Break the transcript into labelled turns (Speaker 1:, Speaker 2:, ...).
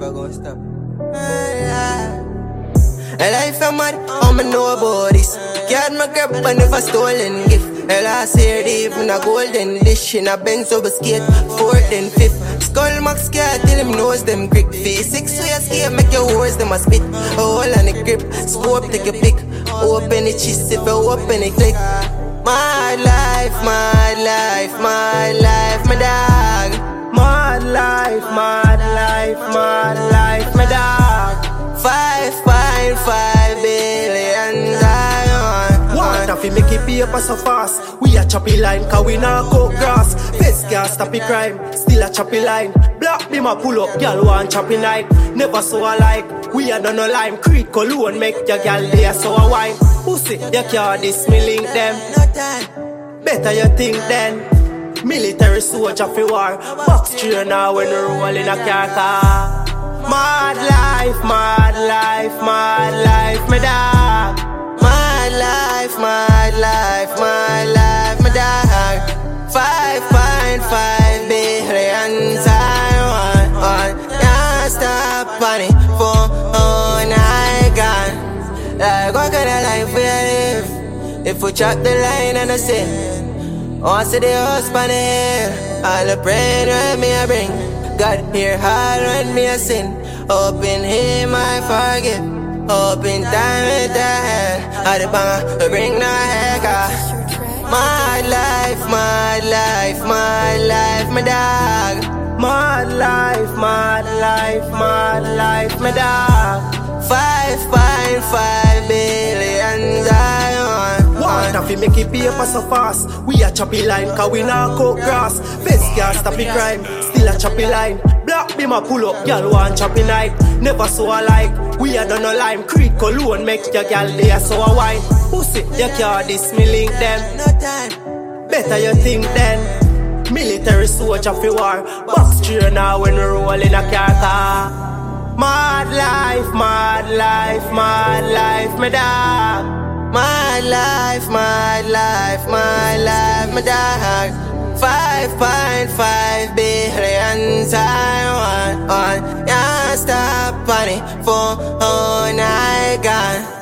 Speaker 1: never gonna stop. A life I'm mad, how me know about this? Can't my grab and never stolen gift. A last year even a golden dish in a Benz over skate, 4th and 5th. Skull Max can't tell him knows them quick. Face 6 way escape, make your words them a spit. A hole on the grip, scope take a pick. Open the chest if you open it click. My life, my life, my life, my dog.
Speaker 2: Mad life, mad life, mad life, my dog.
Speaker 1: 5.5 billion
Speaker 2: Want to make it paper so fast. We a choppy line, cause we not cook grass. Face can't stop it crime, still a choppy line. Black beam a pull up, girl want choppy night. Never so alike, we a done no lime. Creed cologne make your girl there so a wine. Pussy, you can't diss me link them. Better you think then. Military soldier for war. Box trainer when we roll in a car. Mad life, mad life, mad life, my dog.
Speaker 1: Mad life, mad life, mad life, my dog. 5.5 billion I want. Can't stop on it for all night gone. Like what kind of life we live? If we chop the line and I say, oh, see the husband here. All the brain when me I bring. God hear hard when me a sin. Hope in him I forgive. Hope in time with the hell. All the banger bring no heck. My life, my life, my life, my dog.
Speaker 2: Mad life, mad life, mad life, my dog.
Speaker 1: 5.5 billion
Speaker 2: Want to make it paper so fast. We a choppy line, cause we not cook grass. Face can't stop the crime, still a choppy line. Black beam a pull up, girl want choppy night. Never so alike, we a done no lime. Creed cologne make your girl there so a wine. Pussy, you can't diss me link them. Better you think then. Military soldier for war. Box trainer when we roll in a car. Mad life, mad life, mad life, my dog.
Speaker 1: My life, my life, my life, my dog. 5.5 billion I want. Can't stop on it for all night gone.